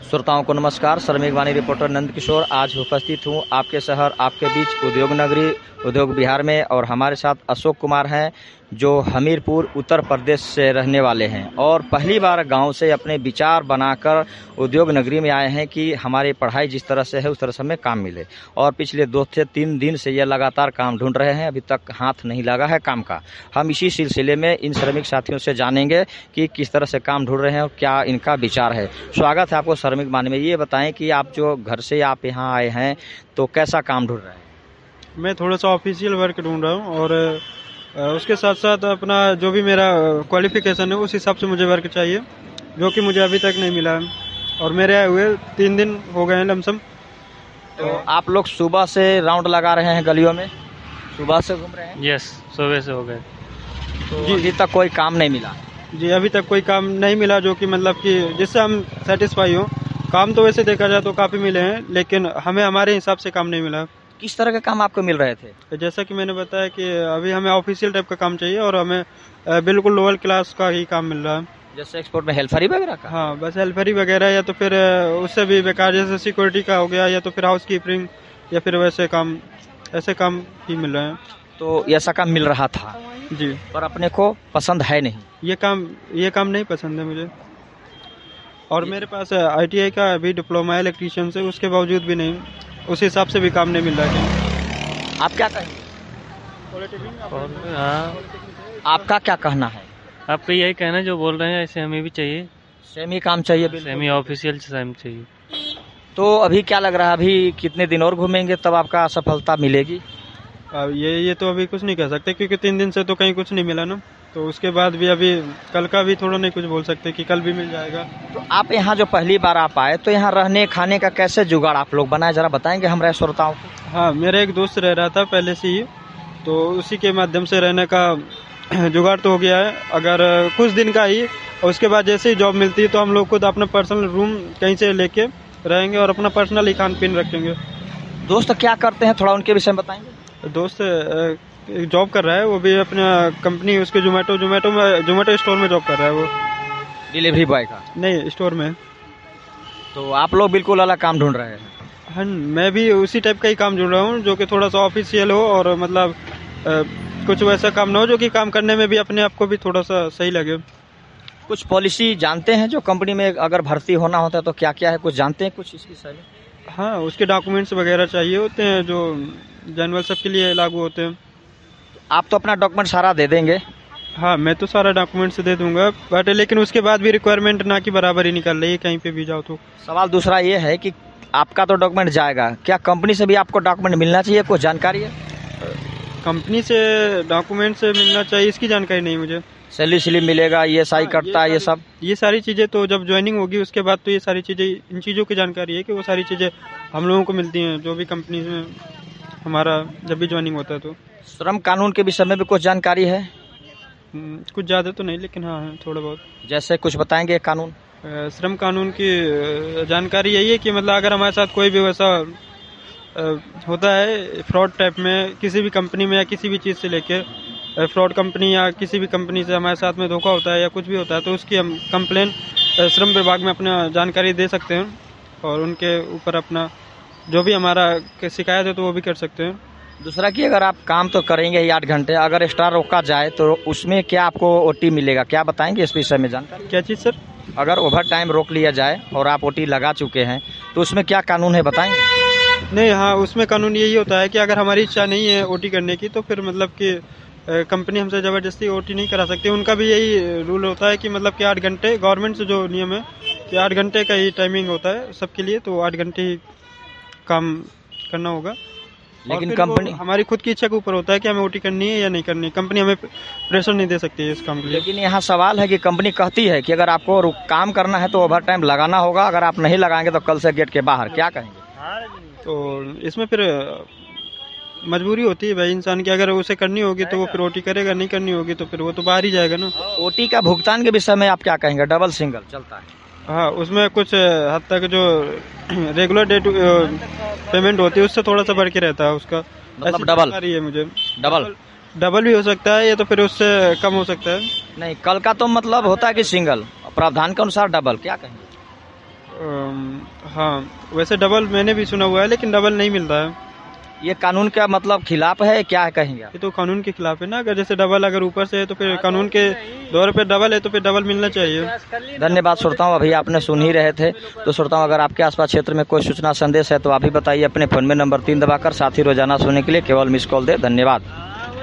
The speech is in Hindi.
श्रोताओं को नमस्कार। श्रमिक वाणी रिपोर्टर नंद किशोर आज उपस्थित हूँ आपके शहर आपके बीच उद्योग नगरी उद्योग बिहार में, और हमारे साथ अशोक कुमार हैं जो हमीरपुर उत्तर प्रदेश से रहने वाले हैं और पहली बार गांव से अपने विचार बनाकर उद्योग नगरी में आए हैं कि हमारी पढ़ाई जिस तरह से है उस तरह से हमें काम मिले। और पिछले 2 से 3 दिन से ये लगातार काम ढूंढ रहे हैं, अभी तक हाथ नहीं लगा है काम का। हम इसी सिलसिले में इन श्रमिक साथियों से जानेंगे कि किस तरह से काम ढूंढ रहे हैं और क्या इनका विचार है। स्वागत है आपको श्रमिक वाणी में। ये बताएं कि आप जो घर से आप यहाँ आए हैं तो कैसा काम ढूंढ रहे हैं? मैं थोड़ा सा ऑफिशियल वर्क ढूंढ रहा हूँ और उसके साथ साथ अपना जो भी मेरा क्वालिफिकेशन है उस हिसाब से मुझे वर्क चाहिए, जो कि मुझे अभी तक नहीं मिला है। और मेरे आए हुए 3 दिन हो गए हैं लमसम। तो आप लोग सुबह से राउंड लगा रहे हैं गलियों में, सुबह से घूम रहे हैं? यस, सुबह से हो गए। तो जी अभी तक कोई काम नहीं मिला? जी अभी तक कोई काम नहीं मिला जो कि मतलब कि जिससे हम सेटिस्फाई हो। काम तो वैसे देखा जाए तो काफ़ी मिले हैं, लेकिन हमें हमारे हिसाब से काम नहीं मिला। किस तरह के काम आपको मिल रहे थे? जैसा कि मैंने बताया कि अभी हमें ऑफिशियल टाइप का काम चाहिए और हमें बिल्कुल लोअर क्लास का ही काम मिल रहा है। जैसे एक्सपोर्ट में हेल्परी वगैरह का? हाँ, बस हेल्परी वगैरह, या तो फिर उससे भी बेकार जैसे सिक्योरिटी का हो गया, या तो फिर हाउस कीपिंग, या फिर वैसे काम, ऐसे काम ही मिल रहे हैं। तो ऐसा काम मिल रहा था जी, पर अपने को पसंद है नहीं? ये काम नहीं पसंद है मुझे। और मेरे पास ITI का भी डिप्लोमा है इलेक्ट्रीशियन से, उसके बावजूद भी नहीं, उस हिसाब से भी काम नहीं मिल रहा है। आप क्या कहेंगे? आपका क्या कहना है? आपका यही कहना जो बोल रहे हैं ऐसे हमें भी चाहिए, सेमी काम चाहिए, सेमी ऑफिशियल सेम चाहिए। तो अभी क्या लग रहा है, अभी कितने दिन और घूमेंगे तब आपका सफलता मिलेगी? ये तो अभी कुछ नहीं कह सकते, क्योंकि 3 दिन से तो कहीं कुछ नहीं मिला ना। तो उसके बाद भी अभी कल का भी थोड़ा नहीं कुछ बोल सकते कि कल भी मिल जाएगा। तो आप यहाँ जो पहली बार आप आए तो यहाँ रहने खाने का कैसे जुगाड़ आप लोग बनाए, जरा बताएंगे हमारे श्रोताओं को? हाँ, मेरा एक दोस्त रह रहा था पहले से ही, तो उसी के माध्यम से रहने का जुगाड़ तो हो गया है। अगर कुछ दिन का ही, और उसके बाद जैसे ही जॉब मिलती है तो हम लोग खुद अपना पर्सनल रूम कहीं से लेके रहेंगे और अपना पर्सनल ही खान पीन रखेंगे। दोस्त क्या करते हैं, थोड़ा उनके विषय में बताएंगे? दोस्त जॉब कर रहा है, वो भी अपना कंपनी, उसके जोमेटो स्टोर में जॉब कर रहा है। वो डिलीवरी बॉय का? नहीं, स्टोर में। तो आप लोग बिल्कुल अलग काम ढूंढ रहे हैं? हाँ, मैं भी उसी टाइप का ही काम ढूंढ रहा हूँ जो कि थोड़ा सा ऑफिशियल हो और मतलब कुछ वैसा काम ना हो जो कि काम करने में भी अपने आप को भी थोड़ा सा सही लगे। कुछ पॉलिसी जानते हैं जो कंपनी में अगर भर्ती होना होता है तो क्या क्या है, कुछ जानते हैं कुछ इसकी शैली? हाँ, उसके डॉक्यूमेंट्स वगैरह चाहिए होते हैं जो जनरल सबके लिए लागू होते हैं। आप तो अपना डॉक्यूमेंट सारा दे देंगे? हाँ, मैं तो सारा डॉक्यूमेंट्स दे दूंगा, बट लेकिन उसके बाद भी रिक्वायरमेंट ना की बराबर ही निकल रही है कहीं पे भी जाओ तो। सवाल दूसरा ये है कि आपका तो डॉक्यूमेंट जाएगा, क्या कंपनी से भी आपको डॉक्यूमेंट मिलना चाहिए, कुछ जानकारी है? कंपनी से डॉक्यूमेंट से मिलना चाहिए, इसकी जानकारी नहीं मुझे। सैलरी स्लिप मिलेगा, ESI कटता है, ये सब चीज़ें तो जब ज्वाइनिंग होगी उसके बाद तो ये सारी चीज़ें, इन चीज़ों की जानकारी है कि वो सारी चीज़ें हम लोगों को मिलती हैं जो भी कंपनी में हमारा जब भी ज्वाइनिंग होता है। तो श्रम कानून के विषय में भी कुछ जानकारी है? कुछ ज़्यादा तो नहीं, लेकिन हाँ है थोड़ा बहुत। जैसे कुछ बताएंगे कानून? श्रम कानून की जानकारी यही है कि मतलब अगर हमारे साथ कोई भी वैसा होता है फ्रॉड टाइप में किसी भी कंपनी में या किसी भी चीज़ से लेके फ्रॉड कंपनी या किसी भी कंपनी से हमारे साथ में धोखा होता है या कुछ भी होता है तो उसकी हम कंप्लेन श्रम विभाग में अपना जानकारी दे सकते हैं और उनके ऊपर अपना जो भी हमारा शिकायत है तो वो भी कर सकते हैं। दूसरा कि अगर आप काम तो करेंगे ही 8 घंटे, अगर एक्स्ट्रा रोका जाए तो उसमें क्या आपको OT मिलेगा, क्या बताएंगे इस विषय में जानकारी? क्या चीज़ सर? अगर ओवर टाइम रोक लिया जाए और आप OT लगा चुके हैं तो उसमें क्या कानून है, बताएंगे? नहीं, हाँ, उसमें कानून यही होता है कि अगर हमारी इच्छा नहीं है OT करने की तो फिर मतलब कि कंपनी हमसे ज़बरदस्ती OT नहीं करा सकती। उनका भी यही रूल होता है कि मतलब कि 8 घंटे, गवर्नमेंट से जो नियम है कि 8 घंटे का ही टाइमिंग होता है सबके लिए, तो 8 घंटे ही काम करना होगा। लेकिन कंपनी हमारी खुद की इच्छा के ऊपर होता है कि हमें OT करनी है या नहीं करनी। कंपनी हमें प्रेशर नहीं दे सकती है इस काम के लिए। लेकिन यहाँ सवाल है कि कंपनी कहती है कि अगर आपको काम करना है तो ओवर टाइम लगाना होगा, अगर आप नहीं लगाएंगे तो कल से गेट के बाहर, क्या कहेंगे? तो इसमें फिर मजबूरी होती है भाई इंसान की, अगर उसे करनी होगी तो वो फिर OT करेगा, नहीं करनी होगी तो फिर वो तो बाहर ही जाएगा ना। OT का भुगतान के विषय में आप क्या कहेंगे, डबल सिंगल चलता है? हाँ, उसमें कुछ हद तक जो रेगुलर डे टू पेमेंट होती है उससे थोड़ा सा बढ़ के रहता है उसका, मतलब डबल? है मुझे डबल भी हो सकता है या तो फिर उससे कम हो सकता है। नहीं, कल का तो मतलब होता है कि सिंगल, प्रावधान के अनुसार डबल, क्या कहेंगे? हाँ, वैसे डबल मैंने भी सुना हुआ है, लेकिन डबल नहीं मिलता है। ये कानून का मतलब खिलाफ है, क्या कहेंगे आप? ये तो कानून के खिलाफ है ना। अगर जैसे डबल अगर ऊपर से है तो फिर कानून के दौर पे डबल है तो फिर डबल मिलना चाहिए। धन्यवाद श्रोताओं, अभी आपने सुन ही रहे थे। तो श्रोताओं, अगर आपके आसपास क्षेत्र में कोई सूचना संदेश है तो आप भी बताइए अपने फोन में नंबर 3 दबाकर। साथ ही रोजाना सुनने के लिए केवल मिस कॉल दे। धन्यवाद।